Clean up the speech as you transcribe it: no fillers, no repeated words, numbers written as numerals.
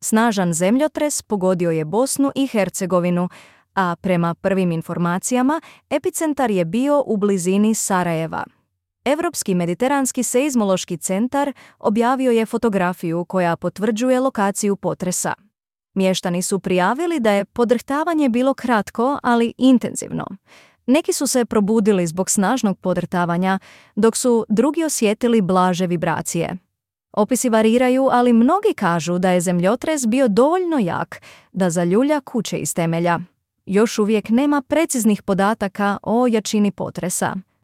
Snažan zemljotres pogodio je Bosnu i Hercegovinu, a prema prvim informacijama epicentar je bio u blizini Sarajeva. Europski mediteranski seizmološki centar objavio je fotografiju koja potvrđuje lokaciju potresa. Mještani su prijavili da je podrhtavanje bilo kratko, ali intenzivno. Neki su se probudili zbog snažnog podrhtavanja, dok su drugi osjetili blaže vibracije. Opisi variraju, ali mnogi kažu da je zemljotres bio dovoljno jak da zaljulja kuće iz temelja. Još uvijek nema preciznih podataka o jačini potresa.